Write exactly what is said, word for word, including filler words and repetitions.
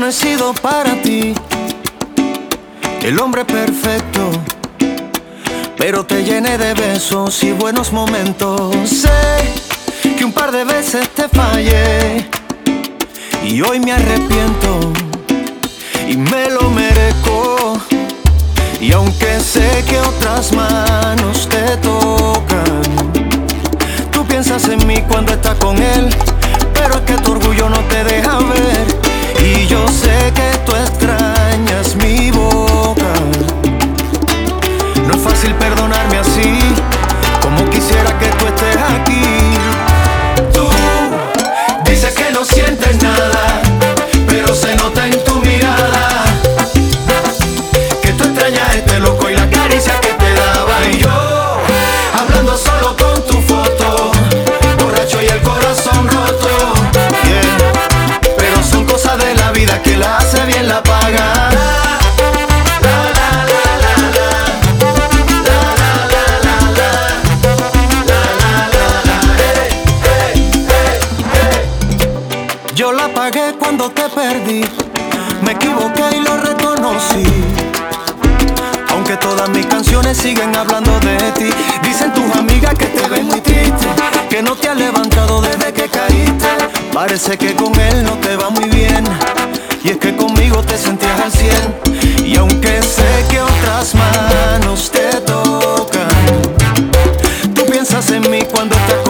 no he sido para ti el hombre perfecto, pero te llené de besos y buenos momentos. Sé que un par de veces te fallé y hoy me arrepiento y me lo merezco. Y aunque sé que otras manos te tocan, tú piensas en mí cuando estás con él, pero es que tu orgullo no te deja ver. Y yo sé que tú extrañas mi boca. No es fácil perdonarme así, como quisiera que tú estés aquí. Tú dices que no sientes nada, pero se nota en tu mirada que tú extrañas a este loco y la caricia que te daba. Y yo, hablando solo con tu foto, borracho y el corazón roto, yeah. Pero son cosas de la vida que la hace bien la paga. Yo la pagué cuando te perdí, me equivoqué y lo reconocí. Aunque todas mis canciones siguen hablando de ti, dicen tus amigas que te ven muy triste, que no te has levantado desde que caíste. Parece que con él no te va muy bien, y es que conmigo te sentías al cien. Y aunque sé que otras manos te tocan, tú piensas en mí cuando estás